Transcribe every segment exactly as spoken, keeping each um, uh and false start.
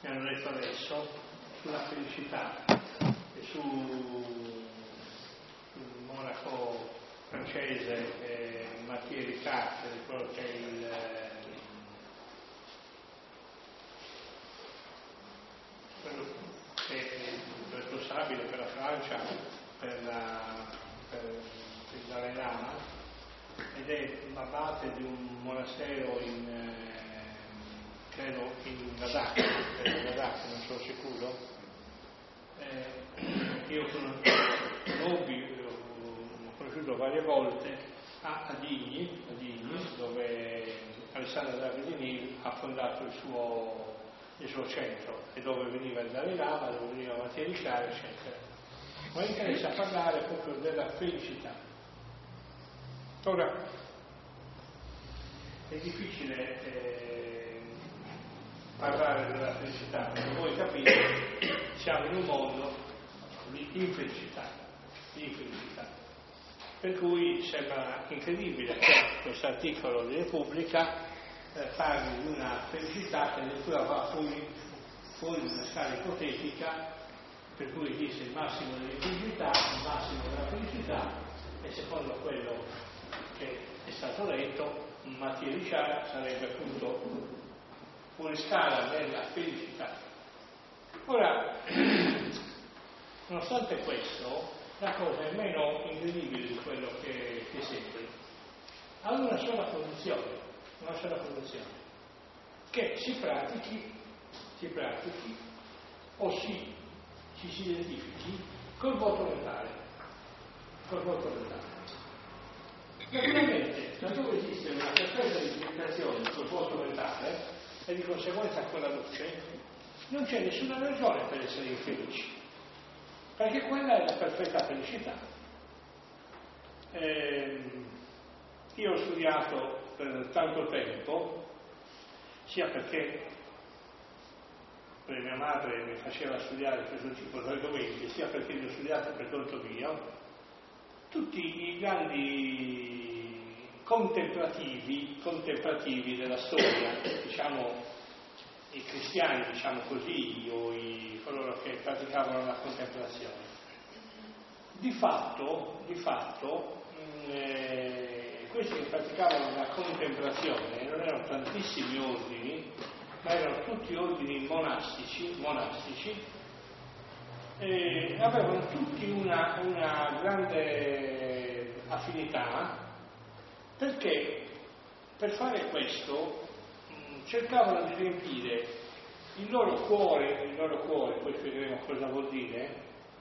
mi hanno detto adesso, sulla felicità e su il monaco francese eh, Mathieu Ricard, quello che è il, eh, quello che è il responsabile per la Francia, per, la, per, per il Dalai Lama, ed è l'abate di un monastero in eh, credo in Ladakh, in Ladakh, non sono sicuro. Eh, io sono Nobi, l'ho conosciuto varie volte a Adigni, Adigni dove Alessandro Davidini ha fondato il suo, il suo centro e dove veniva il Dalai Lama, dove veniva Mathieu Ricard, eccetera. Ma mi interessa parlare proprio della felicità. Ora, è difficile eh, parlare della felicità, perché voi capite, siamo in un mondo di infelicità, di infelicità. Per cui sembra incredibile che questo articolo di Repubblica eh, parli di una felicità che addirittura va fuori, fuori di una scala ipotetica, per cui dice il massimo dell'infelicità, il massimo della felicità, e secondo quello che è stato letto, Mathieu Ricard sarebbe appunto fuori scala della felicità. Ora, nonostante questo, la cosa è meno incredibile di quello che, che sembri. Ha una sola condizione, una sola condizione, che si pratichi, si pratichi o si, ci si identifichi col voto mentale, col voto mentale. Naturalmente, laddove esiste una perfetta identificazione col voto mentale e di conseguenza con la luce, non c'è nessuna ragione per essere infelici, perché quella è la perfetta felicità. Eh, io ho studiato per tanto tempo, sia perché mia madre mi faceva studiare questo tipo di argomenti, sia perché li ho studiati per conto mio, tutti i grandi contemplativi, contemplativi della storia, diciamo i cristiani, diciamo così, o i, coloro che praticavano la contemplazione. Di fatto, di fatto eh, questi che praticavano la contemplazione non erano tantissimi ordini, ma erano tutti ordini monastici, monastici e avevano tutti una, una grande affinità, perché per fare questo mh, cercavano di riempire il loro cuore, il loro cuore, poi spiegheremo cosa vuol dire,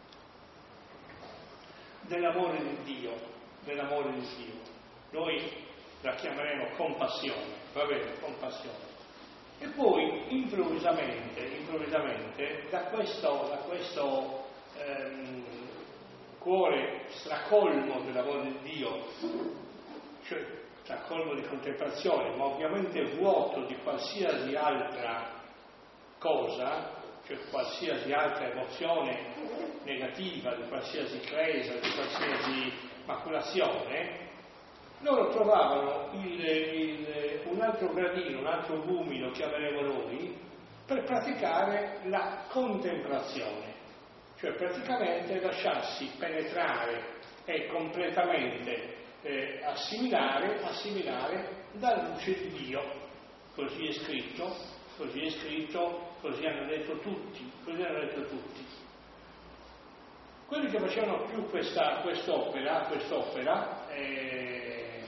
dell'amore di Dio, dell'amore di Dio. Noi la chiameremo compassione, va bene, compassione. E poi improvvisamente, improvvisamente da questo, da questo ehm, cuore stracolmo dell'amore di Dio, cioè stracolmo di contemplazione, ma ovviamente vuoto di qualsiasi altra cosa, cioè qualsiasi altra emozione negativa, di qualsiasi cresa, di qualsiasi maculazione, loro trovavano il, il, un altro gradino, un altro gumino, chiameremo noi, per praticare la contemplazione, cioè praticamente lasciarsi penetrare e completamente eh, assimilare, assimilare dalla luce di Dio. Così è scritto, così è scritto, così hanno detto tutti, così hanno detto tutti. Quelli che facevano più questa, quest'opera, quest'opera eh,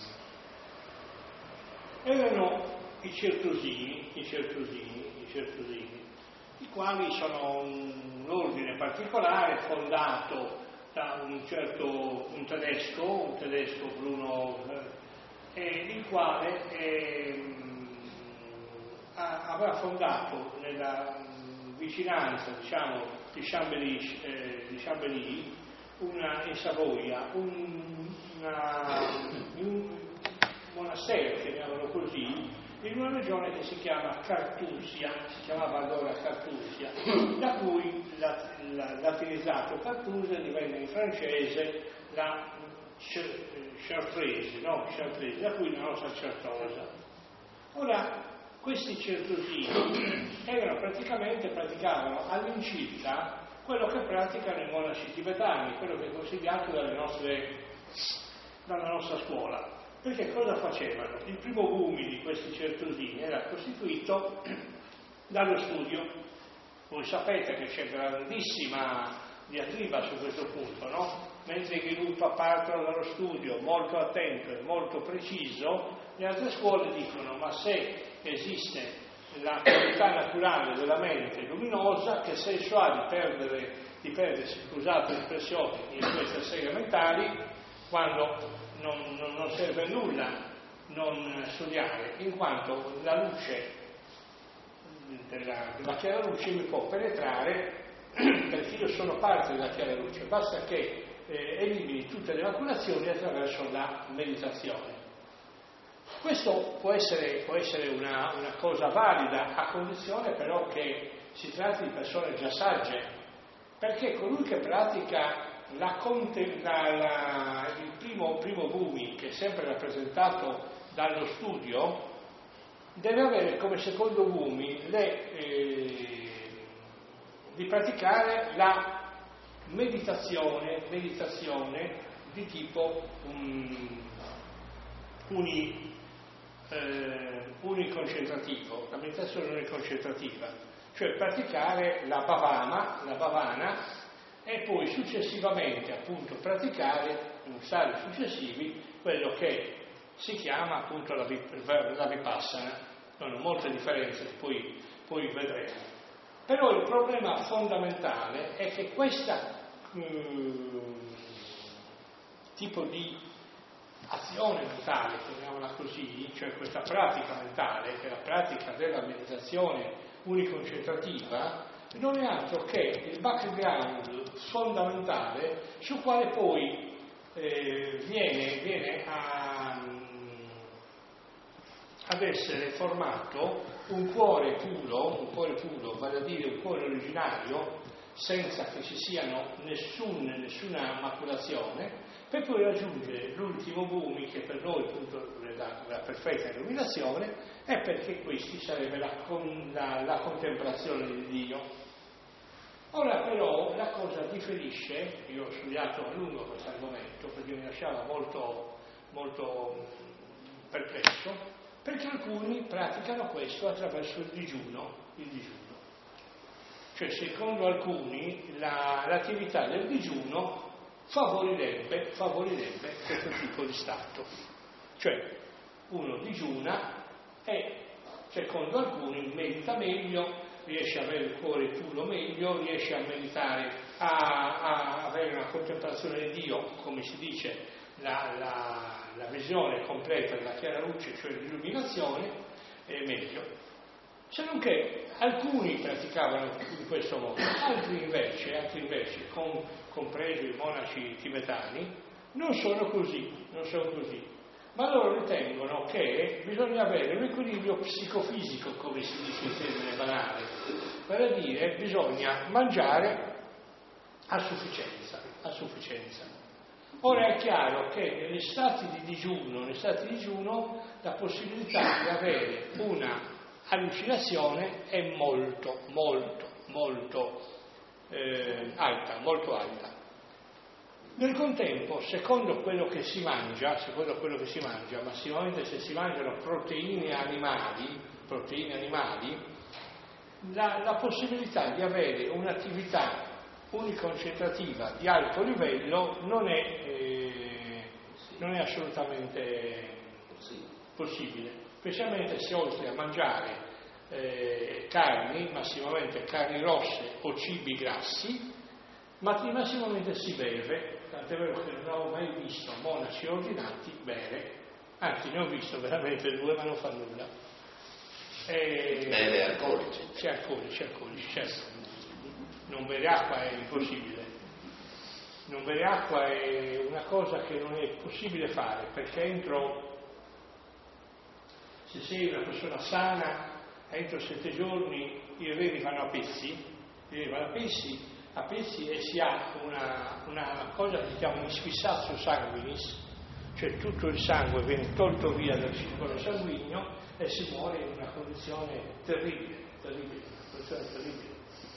erano i certosini, i certosini, i certosini, i quali sono un, un ordine particolare fondato da un certo, un tedesco, un tedesco Bruno, eh, il quale eh, aveva fondato nella vicinanza, diciamo, di Chambéry, eh, di Chambéry una, in Savoia, un, una, un monastero, chiamiamolo così, in una regione che si chiama Cartusia, si chiamava allora Cartusia, da cui la, la, latinizzato Cartusia divenne in francese la Chartreuse, no? Chartreuse, da cui la nostra Certosa. Ora, questi certosini erano praticamente, praticavano all'incirca quello che praticano i monaci tibetani, quello che è consigliato dalle nostre, dalla nostra scuola. Perché cosa facevano? Il primo boom di questi certosini era costituito dallo studio. Voi sapete che c'è grandissima diatriba su questo punto, no? Mentre i gruppi partono dallo studio molto attento e molto preciso, le altre scuole dicono: ma se esiste la qualità naturale della mente luminosa, che senso ha di perdere, di perdersi, scusate l'espressione, in queste seghe mentali, quando non, non, non serve a nulla non studiare, in quanto la luce della, della chiara luce mi può penetrare, perché io sono parte della chiara luce, basta che eh, elimini tutte le maculazioni attraverso la meditazione. Questo può essere, può essere una, una cosa valida, a condizione però che si tratti di persone già sagge, perché colui che pratica la, la, la, il primo, primo Bhumi, che è sempre rappresentato dallo studio, deve avere come secondo Bhumi le, eh, di praticare la meditazione, meditazione di tipo um, uni, eh, uniconcentrativo, la meditazione uniconcentrativa, cioè praticare la bhavana, la bhavana e poi successivamente appunto praticare in stadi successivi quello che si chiama appunto la, la vipassana. Sono molte differenze, poi, poi vedremo. Però il problema fondamentale è che questo eh, tipo di azione mentale, chiamiamola così, cioè questa pratica mentale, che è la pratica della meditazione uniconcentrativa, non è altro che il background fondamentale sul quale poi eh, viene, viene a, ad essere formato un cuore puro, un cuore puro, vale a dire un cuore originario, senza che ci siano nessun, nessuna maculazione, per poi raggiungere l'ultimo Bhumi, che per noi appunto la, la perfetta illuminazione, è perché questi sarebbe la, la, la contemplazione di Dio. Ora però la cosa differisce, io ho studiato a lungo questo argomento perché mi lasciava molto, molto perplesso, perché alcuni praticano questo attraverso il digiuno, il digiuno. Cioè secondo alcuni la, l'attività del digiuno favorirebbe, favorirebbe questo tipo di stato. Cioè uno digiuna e secondo alcuni medita meglio, riesce a avere il cuore puro meglio, riesce a meditare, a, a avere una contemplazione di Dio, come si dice, la, la, la visione completa della chiara luce, cioè l'illuminazione, è meglio. Se non che alcuni praticavano in questo modo, altri invece, altri invece con, compresi i monaci tibetani, non sono così, non sono così. Ma loro ritengono che bisogna avere un equilibrio psicofisico, come si dice in termine banale, vale a dire bisogna mangiare a sufficienza, a sufficienza. Ora è chiaro che negli stati di digiuno, negli stati di digiuno, la possibilità di avere una allucinazione è molto, molto, molto eh, alta, molto alta. Nel contempo, secondo quello che si mangia, secondo quello che si mangia, massimamente se si mangiano proteine animali, proteine animali, la, la possibilità di avere un'attività uniconcentrativa di alto livello non è, eh, non è assolutamente possibile, specialmente se oltre a mangiare eh, carni, massimamente carni rosse o cibi grassi, ma massimamente si beve. Tant'è vero che non ho mai visto monaci ordinati bere, anzi ne ho visto veramente due ma non fa nulla. E... beve alcolici. C'è alcolici, alcolici, certo. Non bere acqua è impossibile. Non bere acqua è una cosa che non è possibile fare, perché entro, se sei una persona sana, entro sette giorni i reni vanno a pezzi, i reni vanno a pezzi, a pezzi e si ha una, una cosa che si chiama isfissatio sanguinis, cioè tutto il sangue viene tolto via dal circolo sanguigno e si muore in una condizione terribile, terribile, una condizione terribile.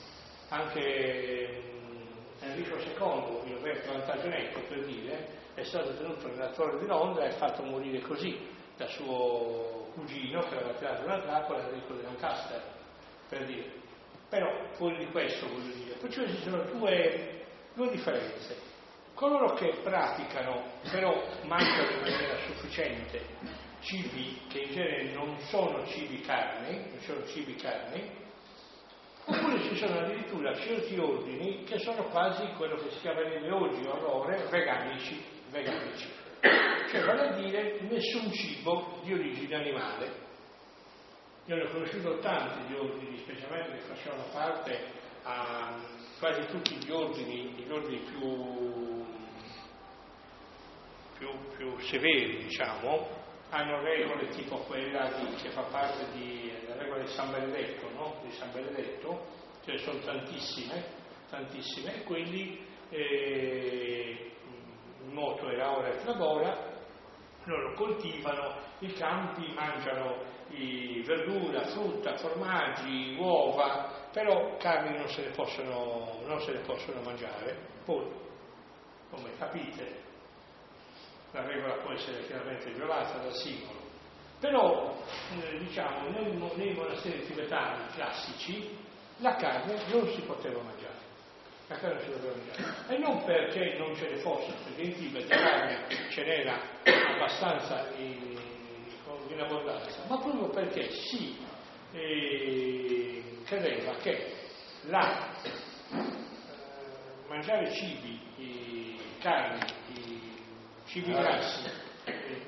Anche Enrico secondo, il re Plantageneto, per dire, è stato tenuto nella torre di Londra e fatto morire così da suo cugino che aveva tirato una trappola, Enrico di Lancaster, per dire. Però fuori di questo voglio dire, perciò ci sono due, due differenze. Coloro che praticano, però mangiano in maniera sufficiente cibi che in genere non sono cibi carni, non sono cibi carni, oppure ci sono addirittura certi ordini che sono quasi quello che si chiamerebbe oggi o allora veganici, veganici. Cioè vale a dire nessun cibo di origine animale. Io ne ho conosciuto tanti di ordini, specialmente che facevano parte a quasi tutti gli ordini, gli ordini più, più, più severi, diciamo, hanno regole tipo quella di, che fa parte di, della regola di San Benedetto, no? Di San Benedetto, ce ne sono tantissime, tantissime, e quindi eh, il moto era ora et labora, loro coltivano i campi, mangiano i verdura, frutta, formaggi, uova, però carni non se ne possono, non se ne possono mangiare. Poi, come capite, la regola può essere chiaramente violata dal singolo, però eh, diciamo nei, nei monasteri tibetani classici la carne non si poteva mangiare, la carne non si poteva mangiare, e non perché non ce ne fosse, perché in Tibet la carne ce n'era abbastanza in, in abbondanza, ma proprio perché si eh, credeva che la, eh, mangiare cibi, i, carni, i cibi grassi, eh,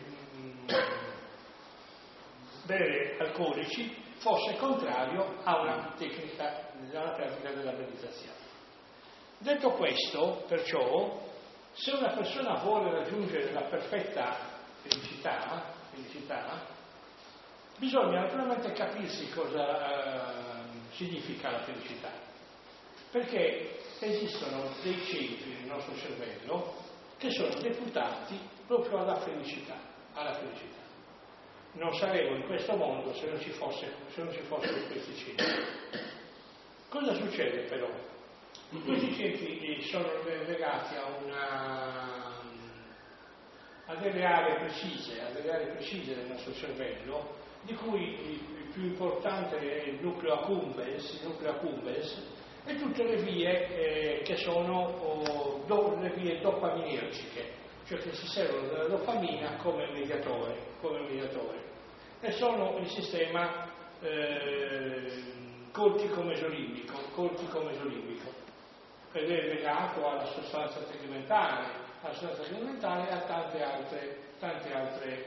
bere alcolici fosse contrario a una tecnica, a una pratica della meditazione. Detto questo, perciò, se una persona vuole raggiungere la perfetta felicità, felicità bisogna naturalmente capirsi cosa eh, significa la felicità, perché esistono dei centri nel nostro cervello che sono deputati proprio alla felicità, alla felicità. Non saremo in questo mondo se non ci fosse, se non ci fossero questi centri. Cosa succede però? Questi centri sono legati a una a delle aree precise, a delle aree precise del nostro cervello, di cui il più importante è il nucleo accumbens, il nucleo accumbens e tutte le vie eh, che sono oh, do, le vie dopaminergiche, cioè che si servono della dopamina come mediatore, come mediatore. E sono il sistema eh, cortico-mesolimbico, cortico-mesolimbico, ed è legato alla sostanza tegmentale, alla sostanza tegmentale e a tante altre, tante altre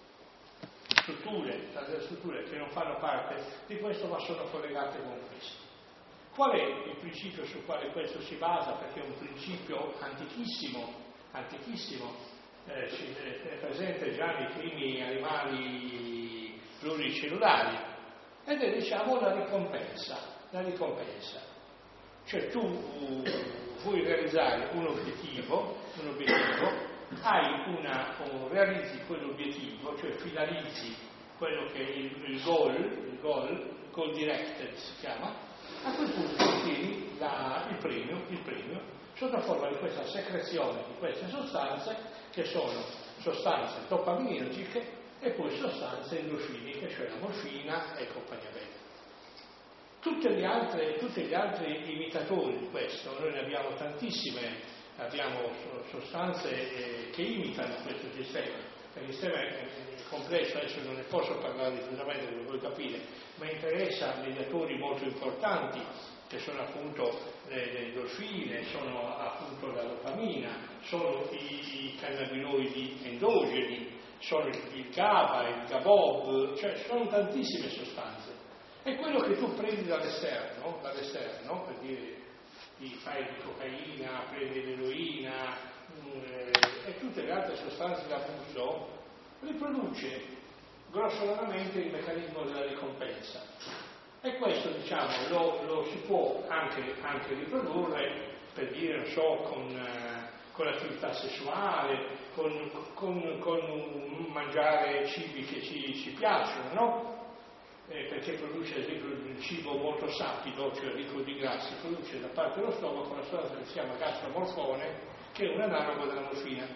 strutture, tante strutture che non fanno parte di questo ma sono collegate con questo. Qual è il principio sul quale questo si basa? Perché è un principio antichissimo, antichissimo, eh, si, è presente già nei primi animali pluricellulari, ed è, diciamo, la ricompensa, la ricompensa. Cioè tu uh, vuoi realizzare un obiettivo, un obiettivo, hai una, uh, realizzi quell'obiettivo, cioè finalizzi quello che è il, il goal, il goal, il goal directed si chiama, a quel punto ottieni il premio, il premio, sotto forma di questa secrezione di queste sostanze, che sono sostanze dopaminergiche e poi sostanze endorfiniche, cioè la morfina e compagnia bella. Tutte le altre, tutti gli altri imitatori di questo, noi ne abbiamo tantissime, abbiamo sostanze eh, che imitano questo sistema. Il sistema è complesso, adesso non ne posso parlare diffusamente, come voi capire, ma interessa mediatori molto importanti, che sono appunto le, le endorfine, sono appunto la dopamina, sono i, i cannabinoidi endogeni, sono il GABA, il GABOB, cioè sono tantissime sostanze. E quello che tu prendi dall'esterno, dall'esterno, per dire, ti fai di cocaina, prendi l'eroina eh, e tutte le altre sostanze d'abuso, riproduce grossolanamente il meccanismo della ricompensa. E questo, diciamo, lo, lo si può anche, anche riprodurre, per dire, non so, con, eh, con l'attività sessuale, con, con, con mangiare cibi che ci, ci piacciono, no? Eh, perché produce ad esempio un cibo molto sapido, cioè ricco di grassi, produce da parte dello stomaco una sostanza che si chiama gastromorfone, che è un analogo della morfina.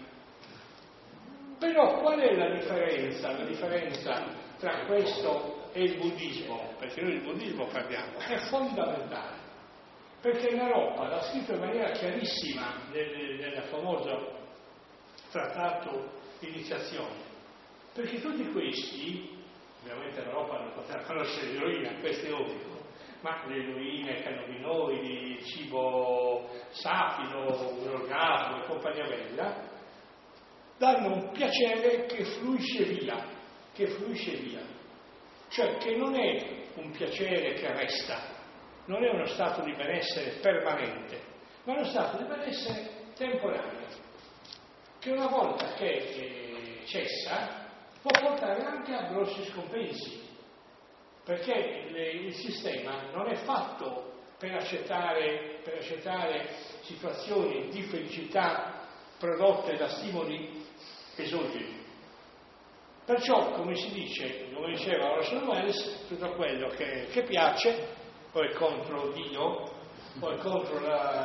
Però qual è la differenza? La differenza tra questo e il buddismo, perché noi il buddismo parliamo, è fondamentale, perché in Europa l'ha scritto in maniera chiarissima nel, nel famoso trattato di iniziazione, perché tutti questi, ovviamente l'Europa non potrà conoscere l'eroina, questo è ovvio, ma le eroine, cannabinoidi, il cibo sapido, l'orgasmo e compagnia bella, danno un piacere che fluisce via, che fluisce via, cioè che non è un piacere che resta, non è uno stato di benessere permanente, ma è uno stato di benessere temporaneo, che una volta che eh, cessa può portare anche a grossi scompensi, perché le, il sistema non è fatto per accettare, per accettare situazioni di felicità prodotte da stimoli esogeni. Perciò, come si dice, come diceva Orson Welles, tutto quello che, che piace, o è contro Dio, o è contro la,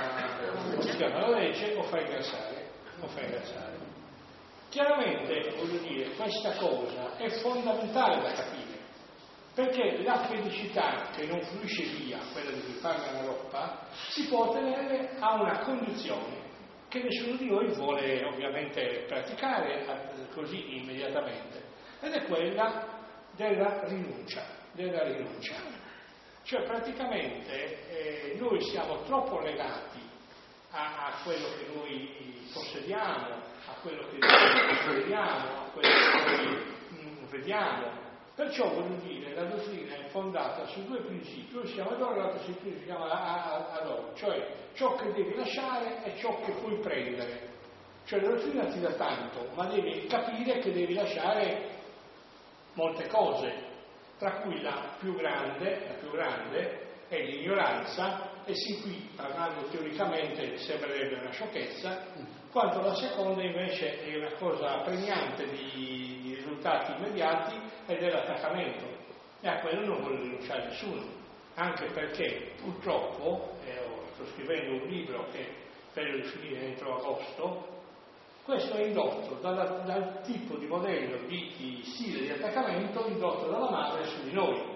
la, la, la legge, o fa ingrassare, o fa ingrassare. Chiaramente, voglio dire, questa cosa è fondamentale da capire, perché la felicità che non fluisce via, quella di cui parla in Europa, si può ottenere a una condizione che nessuno di noi vuole ovviamente praticare così immediatamente, ed è quella della rinuncia, della rinuncia. Cioè praticamente eh, noi siamo troppo legati a, a quello che noi possediamo, a quello che noi vediamo, a quello che noi mh, vediamo. Perciò voglio dire, la dottrina è fondata su due principi, uno si chiama adoro, l'altro si chiama adoro, cioè ciò che devi lasciare e ciò che puoi prendere. Cioè la dottrina ti dà tanto, ma devi capire che devi lasciare molte cose, tra cui la più grande, la più grande è l'ignoranza, e sin qui, parlando teoricamente, sembrerebbe una sciocchezza, quanto la seconda invece è una cosa pregnante di, di risultati immediati, ed è l'attaccamento, e a quello non vuole rinunciare nessuno, anche perché purtroppo, eh, sto scrivendo un libro che spero di finire entro agosto, questo è indotto dal, dal tipo di modello di, di stile di attaccamento indotto dalla madre su di noi.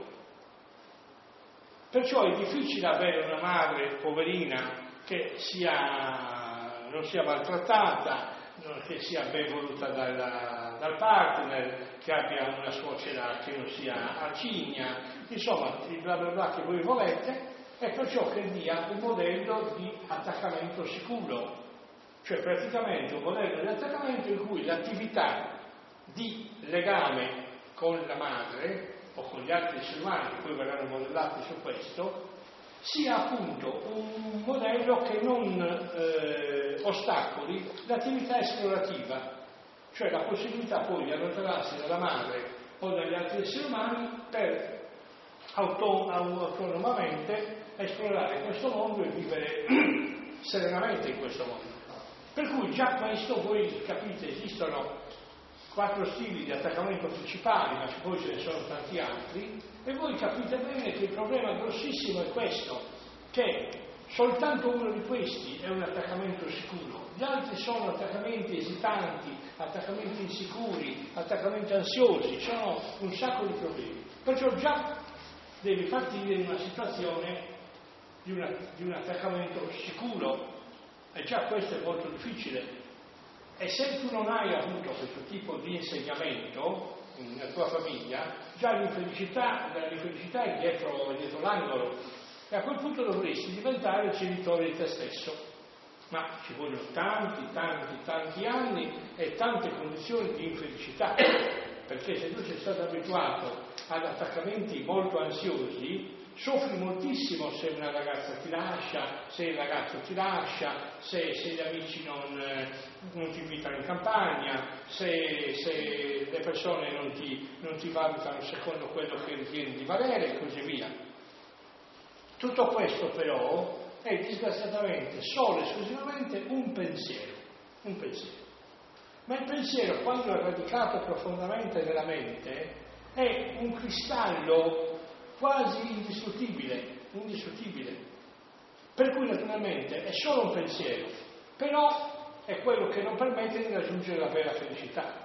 Perciò è difficile avere una madre poverina che sia, non sia maltrattata, che sia ben voluta dal, dal partner, che abbia una suocera che non sia arcigna, insomma, il bla bla bla che voi volete, è perciò che dia un modello di attaccamento sicuro, cioè praticamente un modello di attaccamento in cui l'attività di legame con la madre o con gli altri esseri umani che poi verranno modellati su questo sia appunto un modello che non eh, ostacoli l'attività esplorativa, cioè la possibilità poi di allontanarsi dalla madre o dagli altri esseri umani per auto- autonomamente esplorare questo mondo e vivere serenamente in questo mondo. Per cui già questo, voi capite, esistono quattro stili di attaccamento principali, ma poi ce ne sono tanti altri, e voi capite bene che il problema grossissimo è questo, che soltanto uno di questi è un attaccamento sicuro, gli altri sono attaccamenti esitanti, attaccamenti insicuri, attaccamenti ansiosi, sono un sacco di problemi. Perciò già devi partire in una situazione di, una, di un attaccamento sicuro, e già questo è molto difficile. E se tu non hai avuto questo tipo di insegnamento nella tua famiglia, già l'infelicità, l'infelicità è dietro, è dietro l'angolo, e a quel punto dovresti diventare il genitore di te stesso. Ma ci vogliono tanti, tanti, tanti anni e tante condizioni di infelicità, perché se tu sei stato abituato ad attaccamenti molto ansiosi, soffri moltissimo se una ragazza ti lascia, se il ragazzo ti lascia, se, se gli amici non, eh, non ti invitano in campagna, se, se le persone non ti, non ti valutano secondo quello che ritieni di valere e così via. Tutto questo però è disgraziatamente solo e esclusivamente un pensiero, un pensiero. Ma il pensiero, quando è radicato profondamente nella mente, è un cristallo quasi indistruttibile, indistruttibile. Per cui naturalmente è solo un pensiero, però è quello che non permette di raggiungere la vera felicità.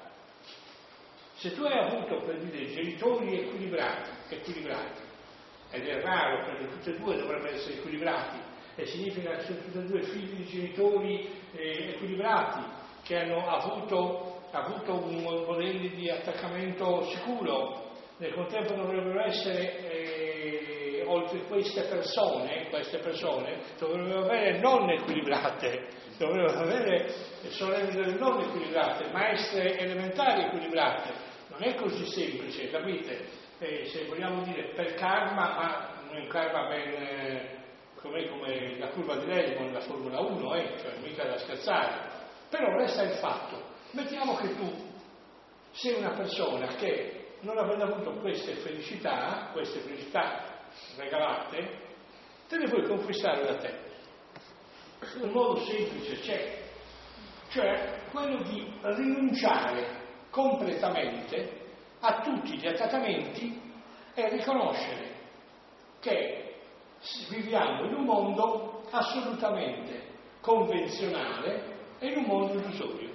Se tu hai avuto, per dire, genitori equilibrati, equilibrati, ed è raro perché tutti e due dovrebbero essere equilibrati, e significa che sono tutti e due figli di genitori eh, equilibrati, che hanno avuto, avuto un modello di attaccamento sicuro, nel contempo dovrebbero essere, eh, oltre queste persone, queste persone, dovrebbero avere nonne equilibrate, dovrebbero avere sorelle non equilibrate, maestre elementari equilibrate. Non è così semplice, capite? Eh, se vogliamo dire per karma, ma non è un karma ben eh, come, come la curva di Lehmann nella Formula uno, eh, cioè mica da scherzare. Però resta il fatto, mettiamo che tu sei una persona che non avendo avuto queste felicità, queste felicità regalate, te le puoi conquistare da te. Un modo semplice c'è, cioè quello di rinunciare completamente a tutti gli attaccamenti e riconoscere che viviamo in un mondo assolutamente convenzionale e in un mondo illusorio.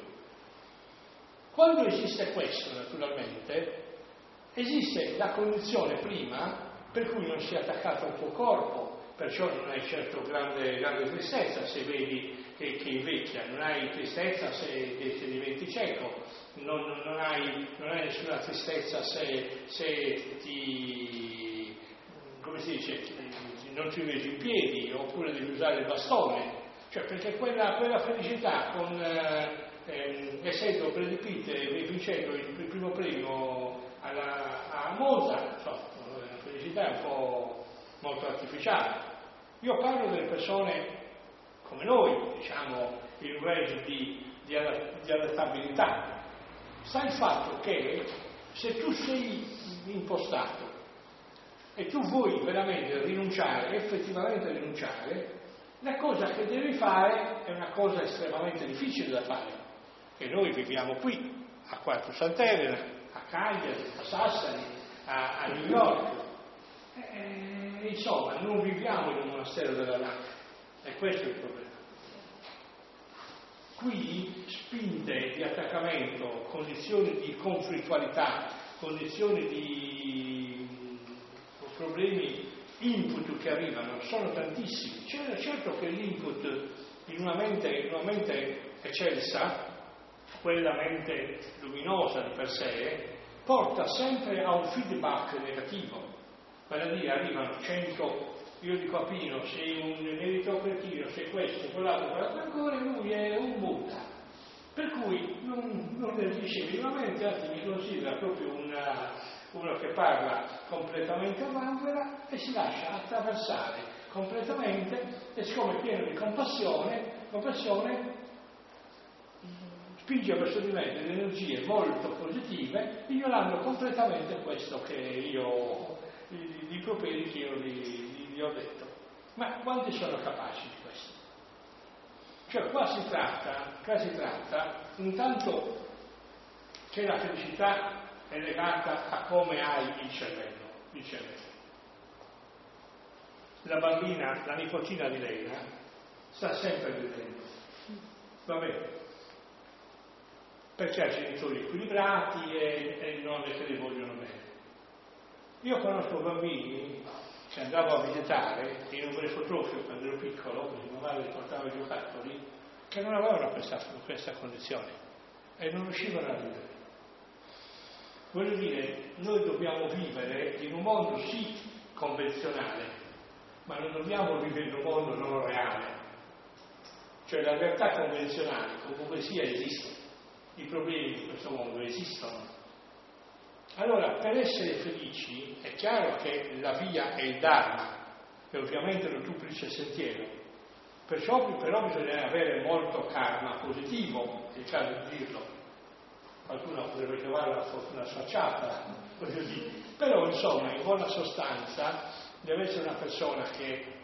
Quando esiste questo, naturalmente, esiste la condizione prima per cui non si è attaccato al tuo corpo, perciò non hai certo grande, grande tristezza se vedi che, che invecchia, non hai tristezza se, se diventi cieco, non, non, hai, non hai nessuna tristezza se, se ti, come si dice, non ti vedi in piedi oppure devi usare il bastone, cioè perché quella, quella felicità con eh, eh, essendo Brad Pitt e vincendo il, il primo premio alla, a Monza, insomma, la felicità è un po' molto artificiale. Io parlo delle persone come noi, diciamo, in un regime di, di, di adattabilità. Sta il fatto che se tu sei impostato e tu vuoi veramente rinunciare, effettivamente rinunciare, la cosa che devi fare è una cosa estremamente difficile da fare. E noi viviamo qui, a Quarto Sant'Elena, a Cagliari, a Sassari, a, a New York. E, insomma, non viviamo in un monastero della Lacca. E questo è il problema. Qui spinte di attaccamento, condizioni di conflittualità, condizioni di problemi, input che arrivano, sono tantissimi. C'è certo che l'input in una mente, in una mente eccelsa, quella mente luminosa di per sé, porta sempre a un feedback negativo. Vale a dire, arrivano cento, io dico a Pino, sei un meritocratino, sei questo, quell'altro, quell'altro ancora, lui è un Buddha. Per cui non, non reagisce minimamente, anzi mi considera proprio una, uno che parla completamente a vanvera e si lascia attraversare completamente, e siccome è pieno di compassione, compassione spinge verso di me delle energie molto positive, ignorando completamente questo che io, i, i properi che io gli, gli ho detto. Ma quanti sono capaci di questo? Cioè qua si tratta, qua si tratta intanto che la felicità è legata a come hai il cervello, il cervello. La bambina, la nipotina di Lena, sta sempre ridendo. Va bene? Perché ha genitori equilibrati e, e nonne che li vogliono bene. Io conosco bambini che andavo a visitare in un refotofio quando ero piccolo, quindi mia madre portava i giocattoli, che non avevano questa, questa condizione e non riuscivano a ridere. Voglio dire, noi dobbiamo vivere in un mondo sì convenzionale, ma non dobbiamo vivere in un mondo non reale. Cioè la realtà convenzionale, comunque sia, esiste. I problemi di questo mondo esistono. Allora, per essere felici è chiaro che la via è il Dharma, e ovviamente lo duplice sentiero. Perciò però bisogna avere molto karma positivo, è il caso di dirlo. Qualcuno potrebbe trovare una fortuna sfacciata, voglio dire. Però insomma, in buona sostanza, deve essere una persona che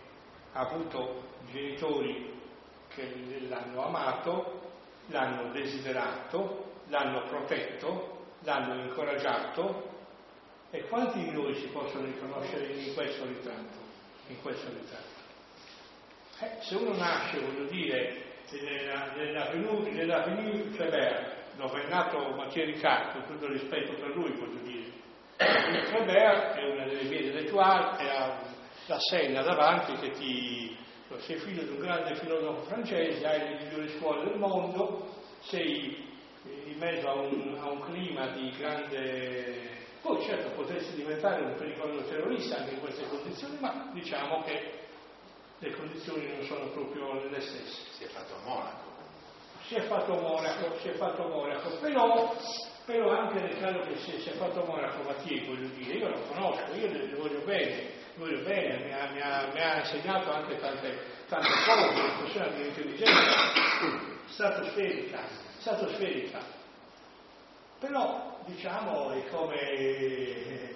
ha avuto genitori che l'hanno amato, l'hanno desiderato, l'hanno protetto, l'hanno incoraggiato, e quanti di noi si possono riconoscere in questo ritratto? In questo ritratto. Eh, se uno nasce, voglio dire, nella, nella, nella Avenue Kléber, dove è nato Mathieu Ricard, con tutto il rispetto per lui, voglio dire, la Kléber è una delle vie dell'Étoile, e ha la Senna davanti che ti... sei figlio di un grande filosofo francese, hai le migliori scuole del mondo, sei in mezzo a un, a un clima di grande... Poi certo potresti diventare un pericoloso terrorista anche in queste condizioni, ma diciamo che le condizioni non sono proprio le stesse. Si è fatto a Monaco. Si è fatto a Monaco, si è fatto a Monaco, però, però anche nel caso che si sia fatto a Monaco, Mathieu, voglio dire, io lo conosco, io le voglio bene, voglio bene, mi ha, mi ha, mi ha insegnato anche tante, tante cose, una persona di intelligenza stratosferica, stratosferica. Però, diciamo, è come...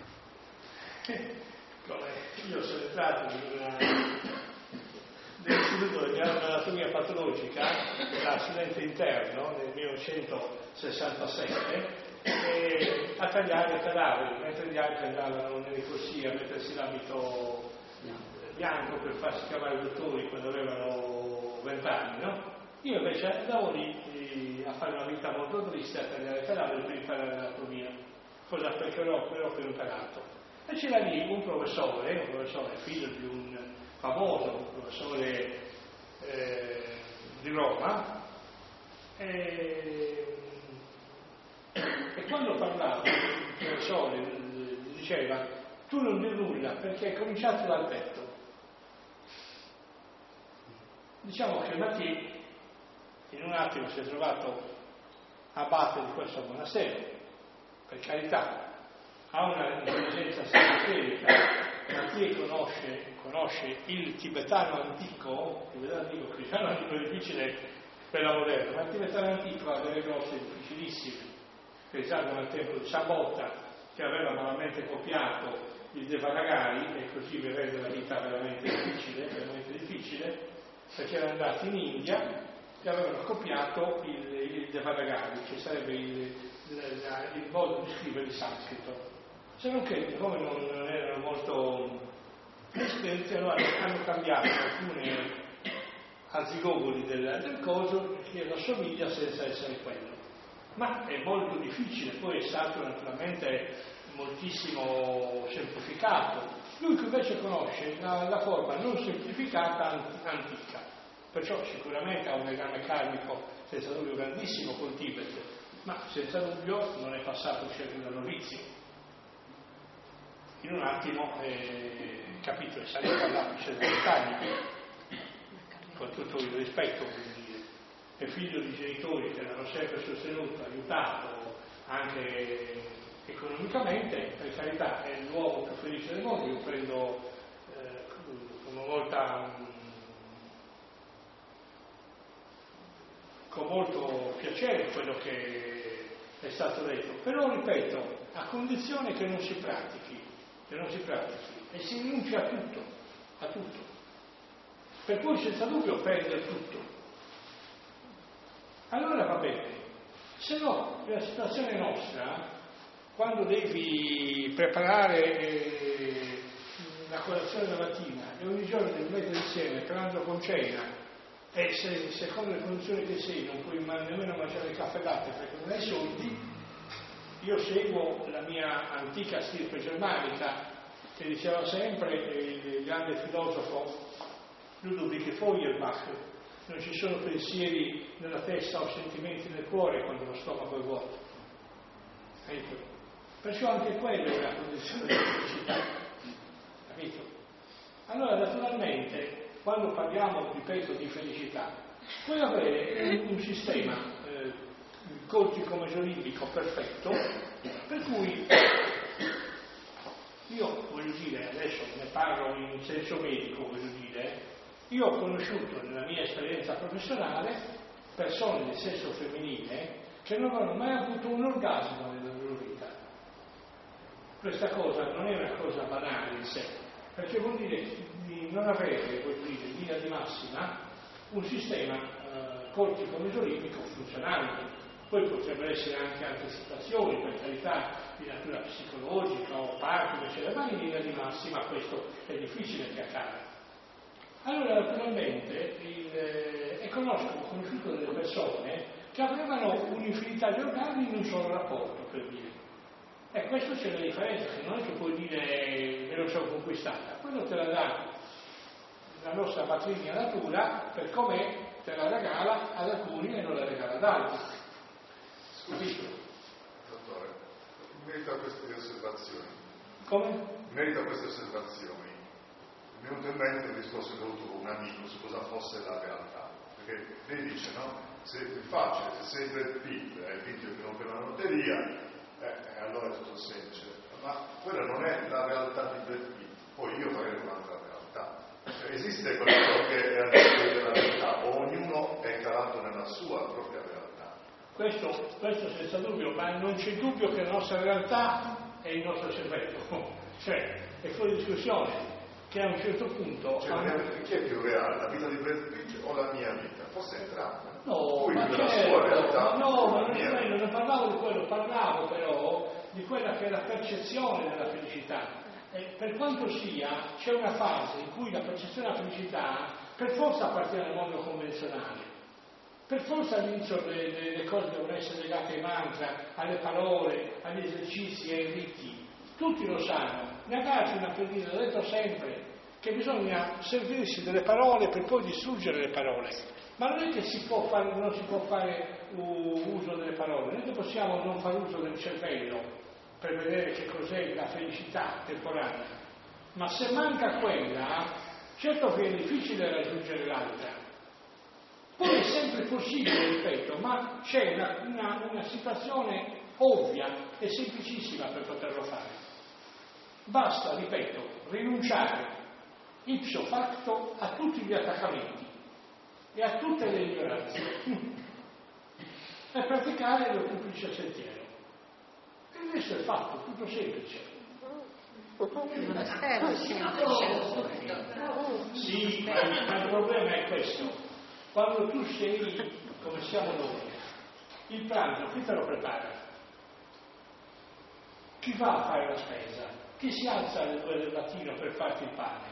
come io sono entrato in una, nell'istituto di anatomia patologica da studente interno nel millenovecentosessantasette e a tagliare i cadaveri, mentre gli altri andavano nelle corsie a mettersi l'abito bianco per farsi chiamare i dottori quando avevano vent'anni, no? Io invece andavo lì a fare una vita molto triste, a tagliare i cadaveri per imparare l'anatomia, cosa perché l'ho appena imparato. E c'era lì un professore, un professore figlio di un famoso, un professore eh, di Roma, e, e quando parlava il professore gli diceva: tu non dire nulla perché hai cominciato dal petto. Diciamo che Mathieu in un attimo si è trovato abate di questo monastero, per carità. Ha una intelligenza stratosferica, Mathieu conosce, conosce il tibetano antico, il tibetano antico, il cristiano antico è difficile per la moderna, ma il tibetano antico ha delle cose difficilissime, che risalgono al tempo di Sabotta, che aveva malamente copiato il Devanagari, e così vi rende la vita veramente difficile, veramente difficile, perché erano andati in India e avevano copiato il, il Devanagari, che sarebbe il, il, il modo di scrivere il sanscrito. Se non che, come non, non erano molto esperti, allora hanno cambiato alcuni azigogoli del, del coso che lo assomiglia senza essere quello. Ma è molto difficile, poi è stato naturalmente moltissimo semplificato. Lui che invece conosce la, la forma non semplificata antica, perciò sicuramente ha un legame karmico senza dubbio grandissimo col Tibet, ma senza dubbio non è passato certo da novizio. In un attimo, eh, capito, è salito all'apice del dettaglio, con tutto il rispetto, voglio dire, è figlio di genitori che l'hanno sempre sostenuto, aiutato anche economicamente, per carità è l'uomo più felice del mondo. Io prendo eh, con molta con molto piacere quello che è stato detto, però ripeto, a condizione che non si pratichi, che non si pratichi e si rinuncia a tutto, a tutto, per poi senza dubbio perdere tutto. Allora va bene, se no la situazione nostra, quando devi preparare eh, la colazione della mattina e ogni giorno devi mettere insieme pranzo con cena, e se secondo le condizioni che sei non puoi nemmeno mangiare il caffè latte perché non hai soldi, io seguo la mia antica stirpe germanica che diceva sempre il grande filosofo Ludwig Feuerbach: non ci sono pensieri nella testa o sentimenti nel cuore quando lo stomaco è vuoto. Ecco. Perciò anche quella è una condizione di felicità, capito? Allora naturalmente quando parliamo, ripeto, di felicità, puoi avere un, un sistema eh, cortico-mesolimbico perfetto, per cui io voglio dire, adesso ne parlo in senso medico, voglio dire, io ho conosciuto nella mia esperienza professionale persone del sesso femminile che non hanno mai avuto un orgasmo nella loro vita. Questa cosa non è una cosa banale in sé, perché vuol dire non avere, voglio dire, in linea di massima, un sistema eh, cortico-mesolimico funzionante. Poi potrebbero essere anche altre situazioni, per carità, di natura psicologica o parto, eccetera, ma in linea di massima questo è difficile che accada. Allora, naturalmente, il, eh, e conosco, ho conosciuto delle persone che avevano un'infinità di organi in un solo rapporto, per dire. E questo c'è la differenza, che non è che puoi dire me lo sono conquistata, quello te la dà la nostra matrigna natura, per com'è, te la regala ad alcuni e non la regala ad altri. Scusi, dottore, in merito a queste osservazioni. Come? In merito a queste osservazioni, mi è venuto in mente un discorso che ho avuto con un amico su cosa fosse la realtà. Perché lei dice, no? Se è più facile, se sei Brad Pitt e hai vinto il primo premio alla lotteria, eh, allora è tutto semplice. Ma quella non è la realtà di Brad Pitt, poi io farei un'altra realtà. Cioè, esiste qualcosa che è al di fuori della realtà, o ognuno è calato nella sua propria realtà. Questo, questo senza dubbio, ma non c'è dubbio che la nostra realtà è il nostro cervello, cioè è fuori discussione, che a un certo punto... Cioè, ha... chi è più reale, la vita di Brad Pitt o la mia vita? Forse è entrambe. No, Lui ma vive la certo, sua realtà, no, ma la non, mia. quello, non parlavo di quello, parlavo però di quella che è la percezione della felicità. E per quanto sia, c'è una fase in cui la percezione della felicità per forza appartiene al mondo convenzionale. Per forza all'inizio le, le, le cose devono essere legate ai mantra, alle parole, agli esercizi, ai riti. Tutti lo sanno. Negarci una per dire, l'ho detto sempre, che bisogna servirsi delle parole per poi distruggere le parole. Ma non è che si può fare, non si può fare uh, uso delle parole, non è che possiamo non fare uso del cervello per vedere che cos'è la felicità temporanea. Ma se manca quella, certo che è difficile raggiungere l'altra. Poi è sempre possibile, ripeto, ma c'è una, una, una situazione ovvia e semplicissima per poterlo fare. Basta, ripeto, rinunciare ipso facto a tutti gli attaccamenti e a tutte le ignoranze e praticare lo duplice sentiero. E il resto è fatto, tutto semplice. Sì, ma il, ma il problema è questo. Quando tu sei come siamo noi, il pranzo chi te lo prepara? Chi va a fare la spesa? Chi si alza alle due del mattino per farti il pane?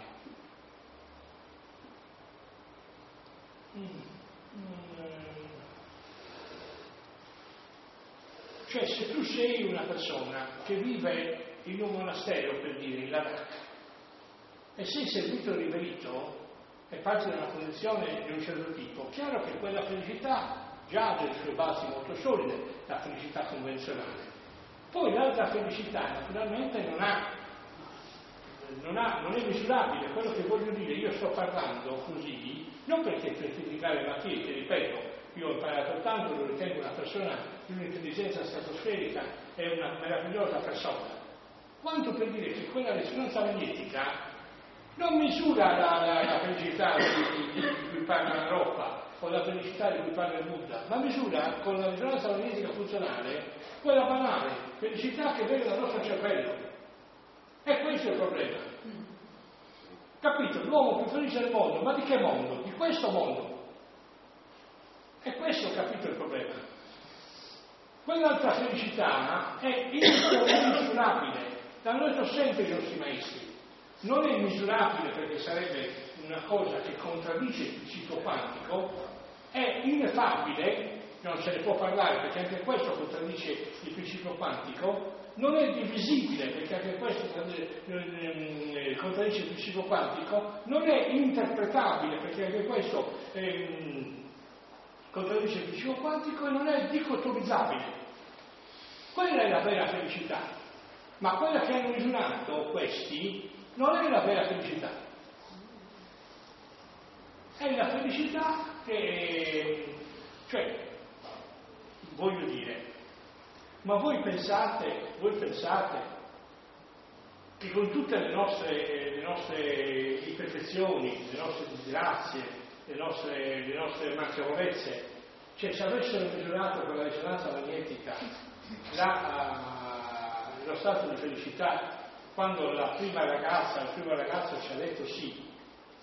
Mm. Mm. Cioè, se tu sei una persona che vive in un monastero, per dire, in Ladakh, e sei servito e riverito, e parte da una condizione di un certo tipo, chiaro che quella felicità già ha delle sue basi molto solide, la felicità convenzionale. Poi l'altra felicità naturalmente non ha, non ha, non è misurabile. Quello che voglio dire, io sto parlando così, non perché per criticare Mattia, che ripeto, io ho imparato tanto, lo ritengo una persona di un'intelligenza stratosferica, è una meravigliosa persona, quanto per dire che quella risonanza magnetica non misura la, la, la felicità di, di, di cui parla Rocca o la felicità di cui parla il Buddha, ma misura con la risonanza magnetica funzionale quella banale felicità che viene dal nostro cervello. E questo è il problema. Capito? L'uomo più felice del mondo, ma di che mondo? Di questo mondo. E questo ho capito il problema. Quell'altra felicità è immisurabile, l'hanno detto sempre i nostri maestri. Non è misurabile perché sarebbe una cosa che contraddice il principio quantico, è ineffabile, non se ne può parlare perché anche questo contraddice il principio quantico, non è divisibile perché anche questo contraddice il principio quantico, non è interpretabile perché anche questo ehm, contraddice il principio quantico e non è dicotomizzabile. Quella è la vera felicità, ma quella che hanno misurato questi non è la vera felicità, è la felicità che, cioè, voglio dire, ma voi pensate, voi pensate che con tutte le nostre, le nostre imperfezioni, le nostre disgrazie, le nostre, le nostre manchevolezze, cioè se avessero misurato con la risonanza magnetica la, uh, lo stato di felicità, quando la prima ragazza, il primo ragazzo ci ha detto sì,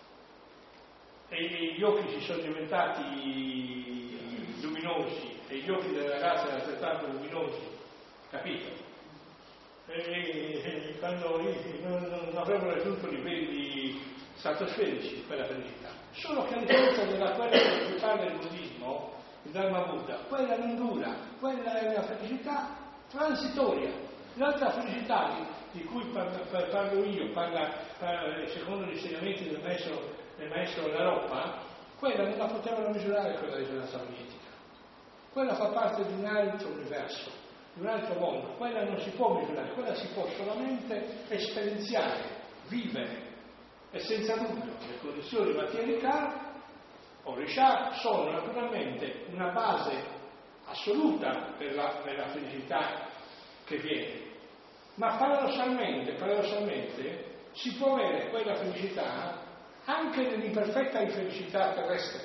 e gli occhi si sono diventati luminosi e gli occhi delle ragazze erano altrettanto luminosi, capito? E, e quando non, non avrebbero raggiunto livelli stratosferici quella felicità, solo che a differenza della quella che si parla nel buddismo, il Dharma Buddha, quella non dura, quella è una felicità transitoria. L'altra felicità di, di cui parlo, parlo io, parla, parla secondo gli insegnamenti del maestro, del maestro Laroppa, quella non la potevano misurare quella della sovietica. Quella fa parte di un altro universo, di un altro mondo. Quella non si può misurare, quella si può solamente esperienziare, vivere. E senza dubbio le condizioni materiali o Richard sono naturalmente una base assoluta per la, per la felicità che viene, ma paradossalmente, paradossalmente si può avere quella felicità anche nell'imperfetta infelicità terrestre.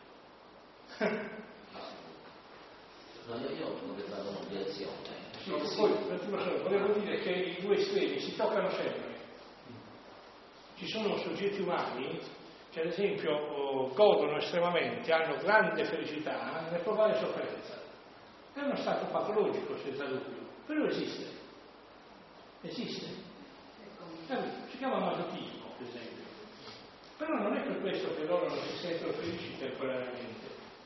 No, io, io vorrei fare un'obiezione. Sì, poi, volevo dire che i due estremi si toccano sempre. Ci sono soggetti umani che ad esempio oh, godono estremamente, hanno grande felicità nel provare sofferenza. È uno stato patologico senza dubbio, però esiste. Esiste. Eh, si chiama masochismo, per esempio. Però non è per questo che loro non si sentono felici temporaneamente.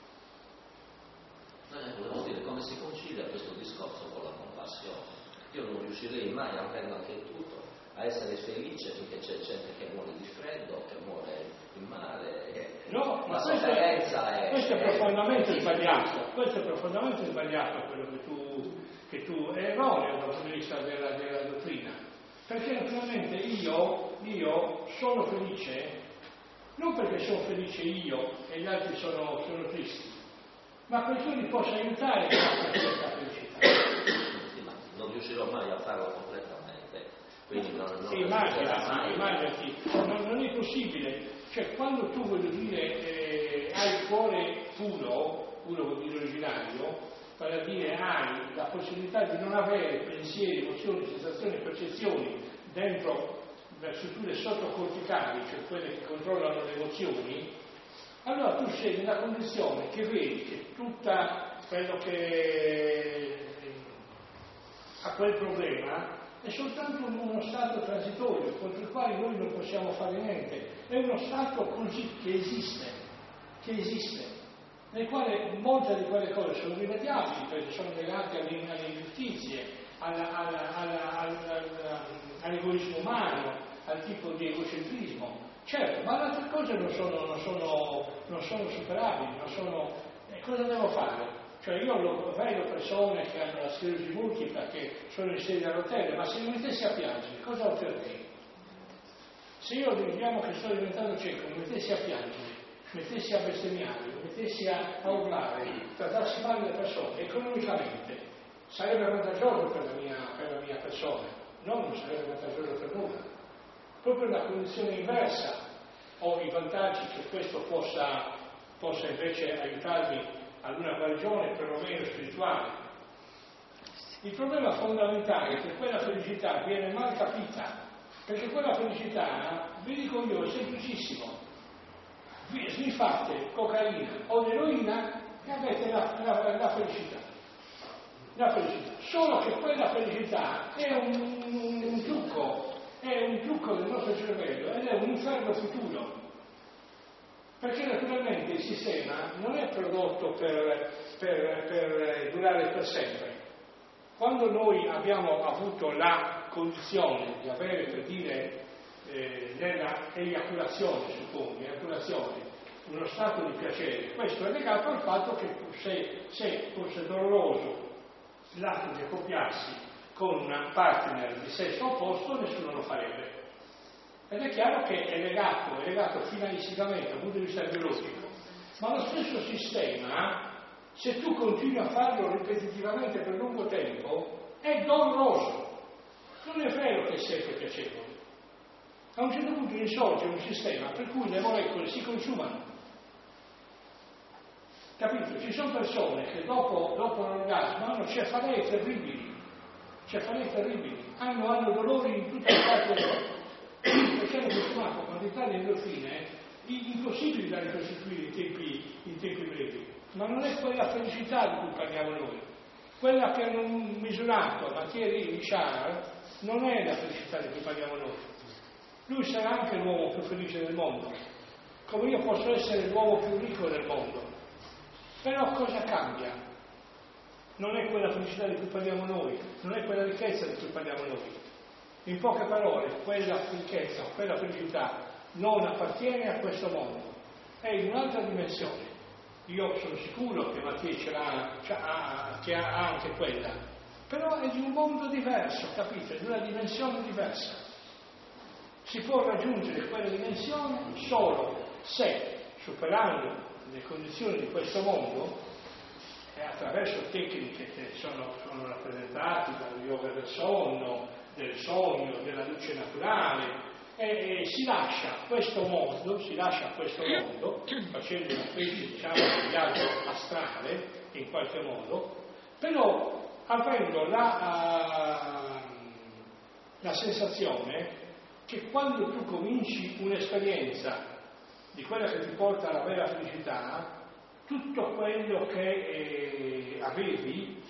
Eh, volevo dire, come si concilia questo discorso con la compassione? Io non riuscirei mai a prendere anche tutto, a essere felice perché c'è gente che muore di freddo, che muore in mare. Che no, la ma sofferenza questo è, è, questo è è profondamente sbagliato. Questo è profondamente sbagliato quello che tu, che tu è erroneo dal punto di vista della, della dottrina. Perché naturalmente io, io sono felice, non perché sono felice io e gli altri sono, sono tristi, ma perché io li posso aiutare a questa felicità. Non riuscirò mai a farlo completamente, quindi non, non immaginati, immaginati, non, non è possibile. Cioè, quando tu, voglio dire, eh, hai il cuore puro, puro vuol dire originario, vale a dire hai la possibilità di non avere pensieri, emozioni, sensazioni, percezioni dentro le strutture sottocorticali, cioè quelle che controllano le emozioni, allora tu sei nella condizione che vedi che tutta quello che a quel problema è soltanto uno stato transitorio contro il quale noi non possiamo fare niente, è uno stato così che esiste, che esiste, nel quale molte di quelle cose sono rimediabili perché sono legate alle, alle ingiustizie, alla, alla, alla, alla, all'egoismo umano, al tipo di egocentrismo. Certo, ma le altre cose non sono, non sono, non sono superabili, non sono. Eh, cosa devo fare? Cioè io lo, vedo persone che hanno la sclerosi multipla, che sono in sedia a rotelle, ma se mi mettessi a piangere, cosa otterrei? Se io diciamo che sto diventando cieco, mi mettessi a piangere, mi mettessi a bestemmiare, mi mettessi a, a urlare, trattassi male le persone, economicamente, sarebbe vantaggioso per la mia, per la mia persona, no, non sarebbe vantaggioso per nulla. Proprio una condizione inversa, ho i vantaggi che questo possa, possa invece aiutarmi ad una guarigione perlomeno spirituale. Il problema fondamentale è che quella felicità viene mal capita, perché quella felicità, vi dico io, è semplicissimo. Sniffate cocaina o eroina e avete la, la, la felicità. La felicità. Solo che quella felicità è un, un, un trucco, è un trucco del nostro cervello ed è un inferno futuro. Perché naturalmente il sistema non è prodotto per, per, per durare per sempre. Quando noi abbiamo avuto la condizione di avere, per dire, eh, nella eiaculazione, suppongo, eiaculazione, uno stato di piacere, questo è legato al fatto che se, se fosse doloroso l'atto di accoppiarsi con una partner di sesso opposto, nessuno lo farebbe. Ed è chiaro che è legato, è legato finalisticamente dal punto di vista biologico, ma lo stesso sistema, se tu continui a farlo ripetitivamente per lungo tempo, è doloroso. Non è vero che è sempre piacevole. A un certo punto insorge un sistema per cui le molecole si consumano. Capito? Ci sono persone che dopo, dopo l'orgasmo hanno cefalee terribili, cefalee terribili, hanno, hanno dolori in tutte le parti del corpo. Perché hanno consumato quantità di endorfine impossibili impossibili da ricostituire in tempi, in tempi brevi, ma non è quella felicità di cui parliamo noi. Quella che hanno misurato Thierry Richard non è la felicità di cui parliamo noi. Lui sarà anche l'uomo più felice del mondo, come io posso essere l'uomo più ricco del mondo. Però cosa cambia? Non è quella felicità di cui parliamo noi, non è quella ricchezza di cui parliamo noi. In poche parole, quella ricchezza, quella felicità non appartiene a questo mondo, è in un'altra dimensione. Io sono sicuro che Mattia ce l'ha, ce ha, che ha anche quella, però è di un mondo diverso, capite? Di una dimensione diversa. Si può raggiungere quella dimensione solo se, superando le condizioni di questo mondo, e attraverso tecniche che sono, sono rappresentate dallo yoga del sonno, del sogno, della luce naturale, e, e si lascia questo mondo, si lascia questo mondo, facendo una specie, diciamo, di viaggio astrale, in qualche modo, però avendo la, uh, la sensazione che quando tu cominci un'esperienza di quella che ti porta alla vera felicità, tutto quello che eh, avevi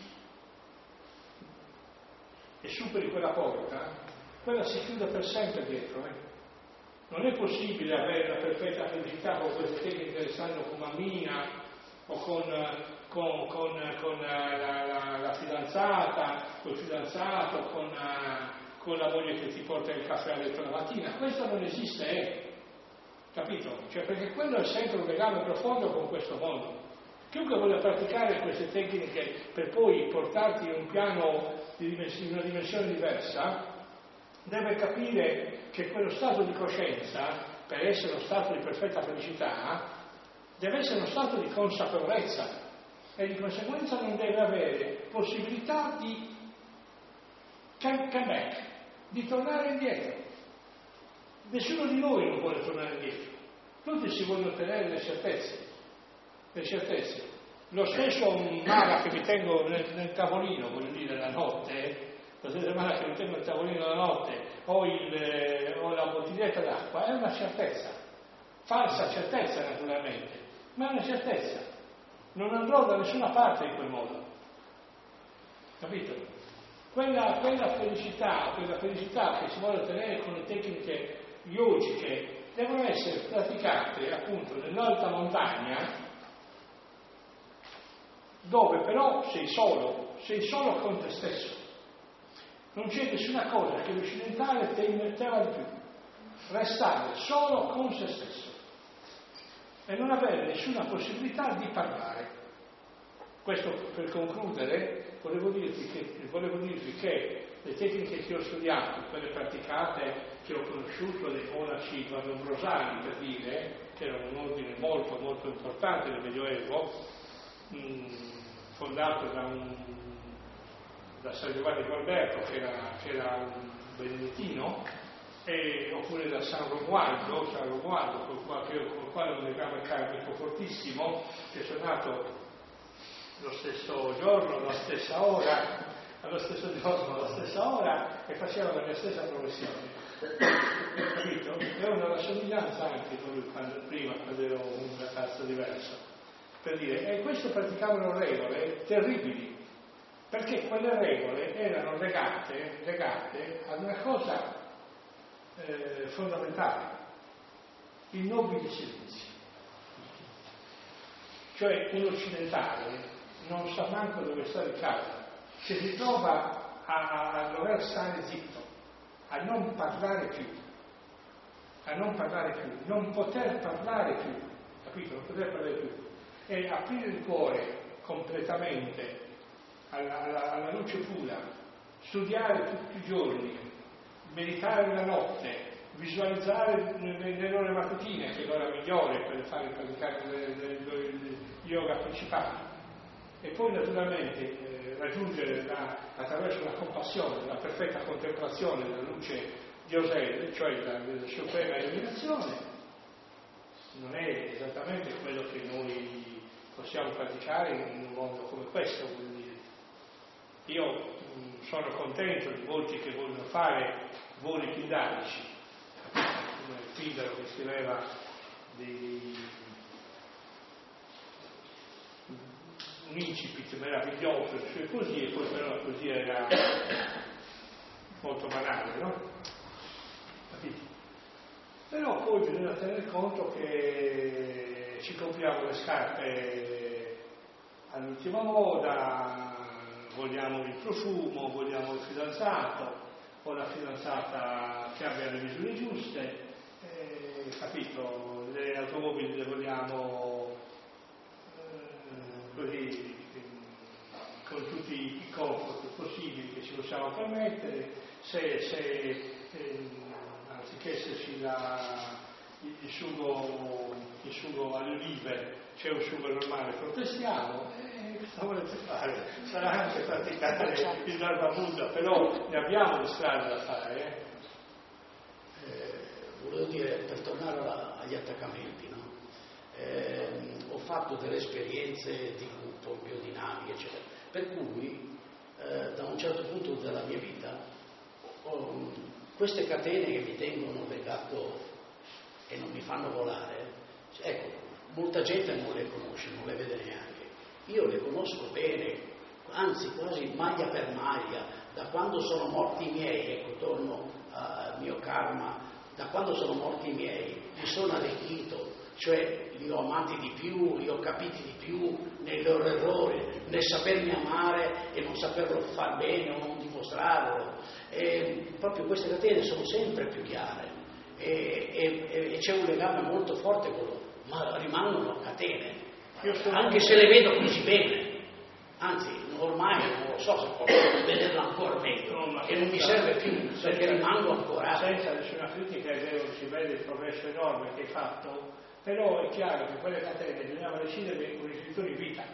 e superi quella porta, quella si chiude per sempre dietro. Eh. Non è possibile avere la perfetta felicità con queste tecniche che stanno con mammina o con, con, con, con la, la, la fidanzata, col fidanzato, con, con la moglie che ti porta il caffè a letto la mattina. Questo non esiste, eh. Capito? Cioè, perché quello è sempre un legame profondo con questo mondo. Chiunque voglia praticare queste tecniche per poi portarti in un piano di dimensione, una dimensione diversa, deve capire che quello stato di coscienza, per essere uno stato di perfetta felicità, deve essere uno stato di consapevolezza e di conseguenza non deve avere possibilità di come back, di tornare indietro. Nessuno di noi non vuole tornare indietro, tutti si vogliono ottenere le certezze, le certezze. Lo stesso mala che mi tengo nel, nel tavolino, voglio dire, la notte, la stessa mala che mi tengo nel tavolino la notte, o, il, eh, o la bottiglietta d'acqua, è una certezza, falsa certezza naturalmente, ma è una certezza. Non andrò da nessuna parte in quel modo, capito? Quella, quella felicità, quella felicità che si vuole ottenere con le tecniche yogiche devono essere praticate appunto nell'alta montagna, dove però sei solo, sei solo con te stesso. Non c'è nessuna cosa che l'occidentale ti immetteva di più. Restare solo con se stesso e non avere nessuna possibilità di parlare. Questo per concludere, volevo dirvi che, volevo dirvi che le tecniche che ho studiato, quelle praticate che ho conosciuto dei monaci valdombrosani, per dire, che era un ordine molto molto importante del Medioevo, mh, fondato da, un, da San Giovanni Gualberto, che era, che era un benedettino, e, oppure da San Romualdo, San Romualdo col quale, col quale ho un legame karmico fortissimo, che sono nato lo stesso giorno, alla stessa ora, allo stesso giorno, alla stessa ora, e faceva la mia stessa professione. Capito? E ho una rassomiglianza anche con lui quando, prima, quando ero un ragazzo diverso. Per dire, e questo praticavano regole terribili, perché quelle regole erano legate, legate ad una cosa eh, fondamentale, il nobile silenzio. Cioè un occidentale non sa manco dove sta il capo, se si trova a, a dover stare zitto, a non parlare più, a non parlare più, non poter parlare più, capito? Non poter parlare più, e aprire il cuore completamente alla, alla, alla luce pura, studiare tutti i giorni, meditare la notte, visualizzare le ore mattutine, che è l'ora migliore per fare praticare il yoga principale, e poi naturalmente eh, raggiungere la, attraverso la compassione, la perfetta contemplazione della luce di Osè, cioè la, la suprema illuminazione, non è esattamente quello che noi possiamo praticare in un mondo come questo. Quindi io mh, sono contento di molti che vogliono fare voli pindarici, come Pindaro che scriveva dei un incipit meraviglioso, cioè così, e poi però così era molto banale, no? Capito? Però poi bisogna tenere conto che ci compriamo le scarpe all'ultima moda, vogliamo il profumo, vogliamo il fidanzato, o la fidanzata che abbia le misure giuste, eh, capito? Le automobili le vogliamo eh, così, con tutti i comfort possibili che ci possiamo permettere. Se, se eh, anziché esserci la, il, il sugo il sugo alle olive, c'è un sugo normale, protestiamo, e eh, cosa volete fare? Sarà anche praticare il barbabuda, però ne abbiamo di strada da fare. Eh? Eh, volevo dire, per tornare alla, agli attaccamenti, no? eh, ho fatto delle esperienze di gruppo, biodinamiche, eccetera, per cui eh, da un certo punto della mia vita ho, queste catene che mi tengono legato e non mi fanno volare, ecco, molta gente non le conosce, non le vede neanche. Io le conosco bene, anzi quasi maglia per maglia, da quando sono morti i miei, ecco, torno al mio karma, da quando sono morti i miei, mi sono arricchito, cioè li ho amati di più, li ho capiti di più nei loro errori, nel sapermi amare e non saperlo far bene o non dimostrarlo. E proprio queste catene sono sempre più chiare e, e, e c'è un legame molto forte con loro, ma rimangono catene, anche se le vedo così bene, anzi ormai non lo so se posso vederla ancora meglio, no, che non mi serve più senza, perché rimango ancora senza nessuna critica. È vero che si vede il progresso enorme che hai fatto, però è chiaro che quelle catene bisognava decidere con i genitori in vita.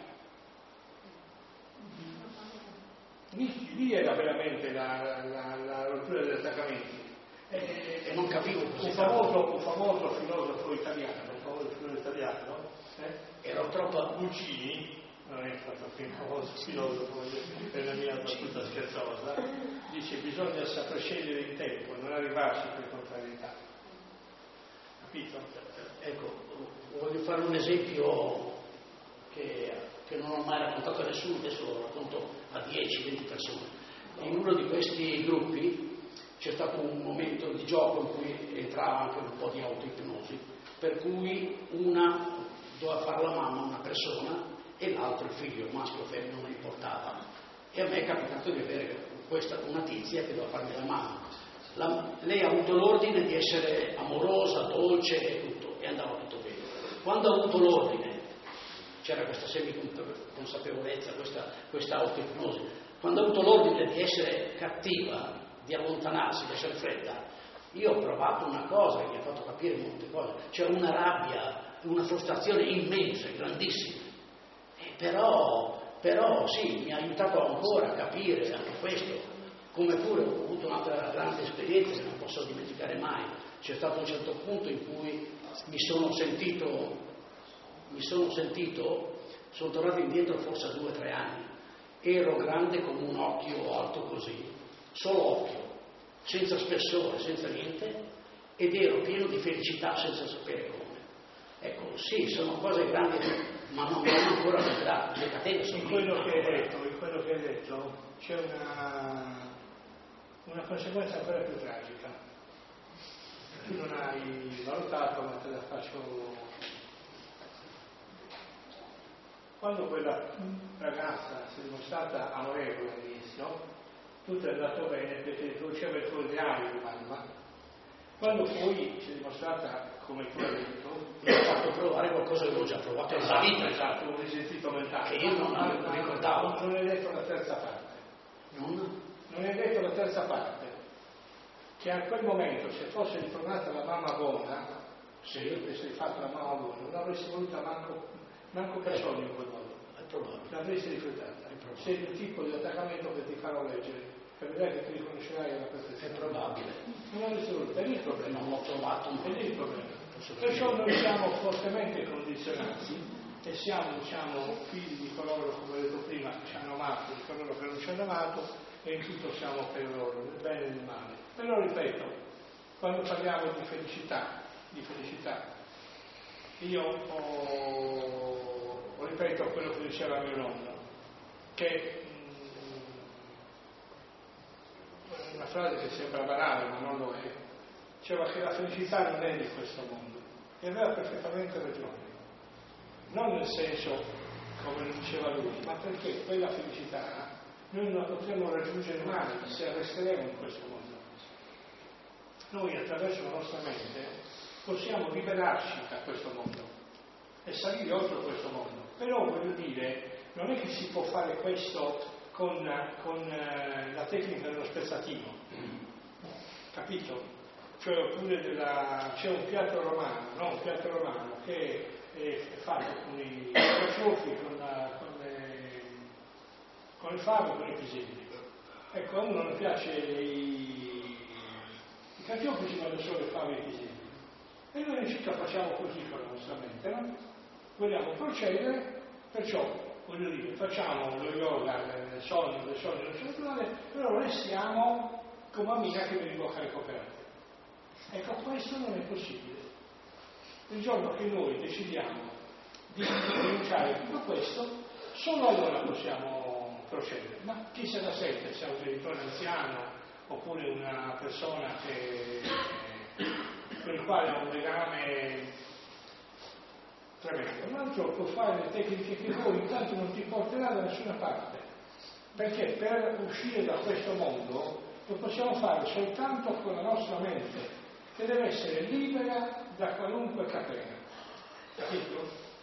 Lì, lì era veramente la, la, la rottura degli attaccamenti. E, e non capivo così. Un famoso, un famoso filosofo italiano, un famoso filosofo italiano, eh? Era troppo Guccini, non è stato un famoso filosofo per la mia battuta scherzosa, dice: bisogna saper scegliere il tempo e non arrivarci per contrarietà. Capito? Ecco, voglio fare un esempio che, che non ho mai raccontato a nessuno, adesso lo racconto a dieci venti persone. In uno di questi gruppi c'è stato un momento di gioco in cui entrava anche un po' di autoipnosi, per cui una doveva fare la mamma, una persona, e l'altro il figlio, maschio o femmina, non importava. E a me è capitato di avere questa, una tizia che doveva farmi la mamma. La, lei ha avuto l'ordine di essere amorosa, dolce e tutto, e andava tutto bene. Quando ha avuto l'ordine, c'era questa semi-consapevolezza, questa, questa autoipnosi, quando ha avuto l'ordine di essere cattiva, di allontanarsi, di essere fredda, io ho provato una cosa che mi ha fatto capire molte cose, cioè una rabbia, una frustrazione immensa, grandissima. E però, però sì, mi ha aiutato ancora a capire anche questo. Come pure ho avuto un'altra grande esperienza che non posso dimenticare mai. C'è stato un certo punto in cui mi sono sentito, mi sono sentito, sono tornato indietro forse a due o tre anni, ero grande come un occhio alto così, solo occhio, senza spessore, senza niente, ed ero pieno di felicità senza sapere come. Ecco, sì, sono cose grandi, ma non mi hanno ancora superato. Le catene sono in quello che hai detto, in quello che hai detto c'è una una conseguenza ancora più tragica. Tu non hai valutato, ma te la faccio. Quando quella ragazza si è dimostrata amorevole all'inizio, tutto è andato bene perché riconosceva il tuo ideale di mamma. Quando poi si è dimostrata, come tu hai detto, mi ha fatto provare qualcosa che avevo già provato nella vita. Esatto, un risentito mentale. Che io non, non, non ricordavo. Non hai detto la terza parte. Non? Non hai detto la terza parte, che a quel momento, se fosse ritornata la mamma buona, se io avessi fatto la mamma buona, non avresti voluta manco, manco per sogno in quel modo. È probabile. L'avresti rifiutata. Sei il tipo di attaccamento che ti farò leggere, per vedere che ti riconoscerai alla perfezione. È probabile. Non avresti voluta, è lì il problema. Non l'ho trovato. È lì il problema. Perciò noi siamo fortemente condizionati e siamo, diciamo, figli di coloro, come ho detto prima, che ci hanno amato, di coloro che non ci hanno amato, e in tutto siamo per loro, nel bene e nel male. Però ripeto, quando parliamo di felicità, di felicità, io ho, ho ripeto quello che diceva mio nonno, che mh, una frase che sembra banale ma non lo è, diceva che la felicità non è di questo mondo, e aveva perfettamente ragione, non nel senso come lo diceva lui, ma perché quella felicità noi non la potremo raggiungere mai se resteremo in questo mondo. Noi attraverso la nostra mente possiamo liberarci da questo mondo e salire oltre questo mondo, però voglio dire, non è che si può fare questo con, con eh, la tecnica dello spezzatino, capito? Cioè, oppure della, c'è un piatto romano, no? Un piatto romano che è fatto con i carciofi, con, la, con, le, con le fave, con i piselli. Ecco, a uno non piace i, i carciofi, ci vanno solo le fave e i piselli. E noi all'incirca facciamo così con la nostra mente, no? Vogliamo procedere, perciò, voglio dire, facciamo lo yoga, il sonno, il sonno, il sonno, però restiamo come amica che viene in bocca alle coperte. Ecco, questo non è possibile. Il giorno che noi decidiamo di rinunciare a tutto questo, solo allora possiamo procedere. Ma chi se la sente, se è un genitore anziano, oppure una persona che, con il quale ha un legame tremendo, un altro può fare le tecniche che voi, intanto non ti porterà da nessuna parte, perché per uscire da questo mondo lo possiamo fare soltanto con la nostra mente, che deve essere libera da qualunque catena, capito?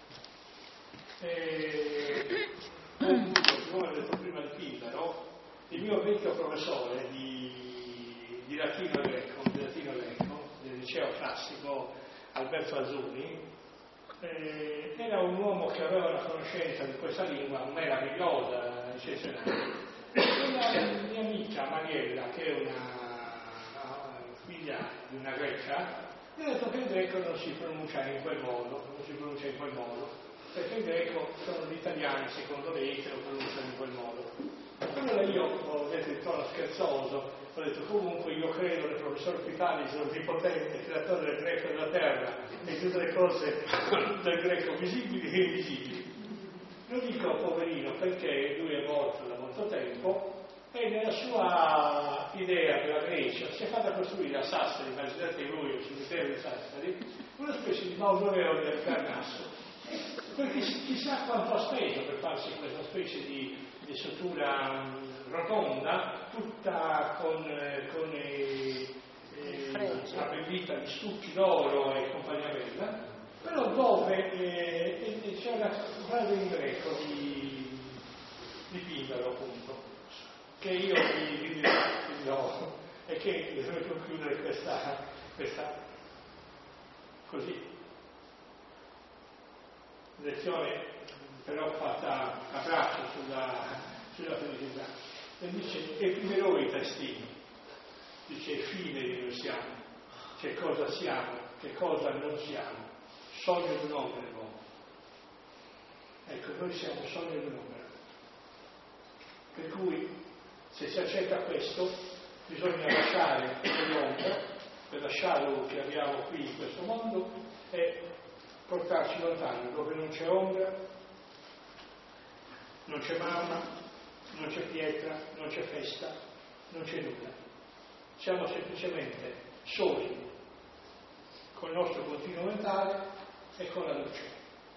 E come ho detto prima di Pindaro, il mio vecchio professore di, di latino greco, di latino greco, del liceo classico Alberto Azzurri, eh, era un uomo che aveva una conoscenza di questa lingua meravigliosa, eccezionale. E la mia amica Mariella, che è una figlia di una greca, mi ha detto che il greco non si pronuncia in quel modo, non si pronuncia in quel modo, perché il greco sono gli italiani, secondo lei, che lo pronunciano in quel modo. Allora io ho detto in tono scherzoso, ho detto comunque io credo nel professor Pitagora, l'Onnipotente, creatore del greco e della terra, e tutte le cose del greco visibili e invisibili. Lo dico poverino perché lui è morto da molto tempo, e nella sua idea della Grecia si è fatta costruire a Sassari, immaginate voi il cimitero di Sassari, una specie di mausoleo del Carnasso, perché chissà quanto ha speso per farsi questa specie di, di struttura rotonda, tutta con, con eh, eh, abbellita di stucchi d'oro e compagnia bella, però dove eh, c'è una frase in greco di, di Pindaro, appunto, che io vi, vi dirò, e che devo concludere questa, questa così lezione, però fatta a braccio sulla, sulla felicità. E dice, epimerò i testini, dice, effimeri noi siamo, che cosa siamo, che cosa non siamo, sogno di un'opera l'uomo. Ecco, noi siamo sogno di un'opera. Per cui, se si accetta questo, bisogna lasciare quell'ombra, quella shadow che abbiamo qui in questo mondo, e portarci lontano, dove non c'è ombra, non c'è mamma, non c'è pietra, non c'è festa, non c'è nulla. Siamo semplicemente soli, col nostro continuo mentale e con la luce.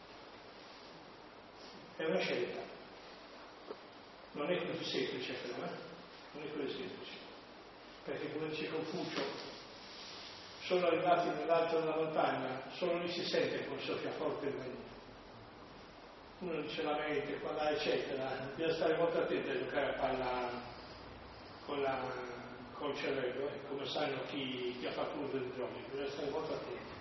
È una scelta. Non è così semplice però, eh? Non è così semplice. Perché come dice Confucio, sono arrivati nell'alto della montagna, solo lì si sente come soffia forte il vento. Uno dice la mente, qua là, eccetera, bisogna stare molto attenti a giocare a palla con la, col cervello, eh? Come sanno chi, chi ha fatto uso di giochi, bisogna stare molto attenti.